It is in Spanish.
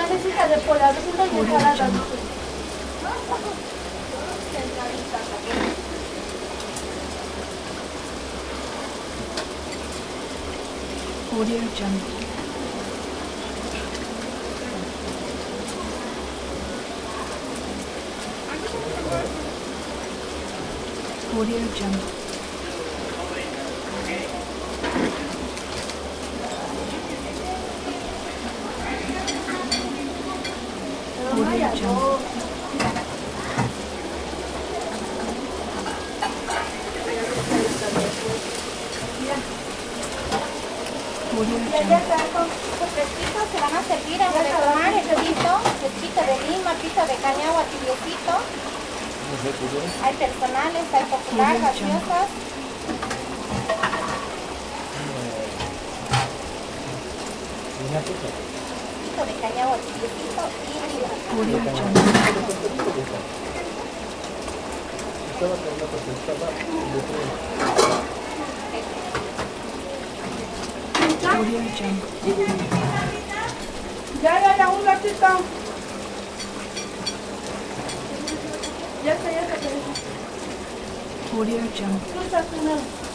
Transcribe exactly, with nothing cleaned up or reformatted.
bandejitas de pollo, doscientos de ensalada. Audio Jungle. Audio Jungle. Audio Jungle. Audio Ya Jungle. está, con fresquitos se van a servir a tomar el pito, fresquito de lima, pito de cañagua tibiecito. Hay personales, hay popular, gaseosas. Pito de cañagua tibiecito y Audio Jungle. Audio Jungle. Ya, ya, ya, un ratito. Ya está, ya está. Audio Jungle. Frutas primero.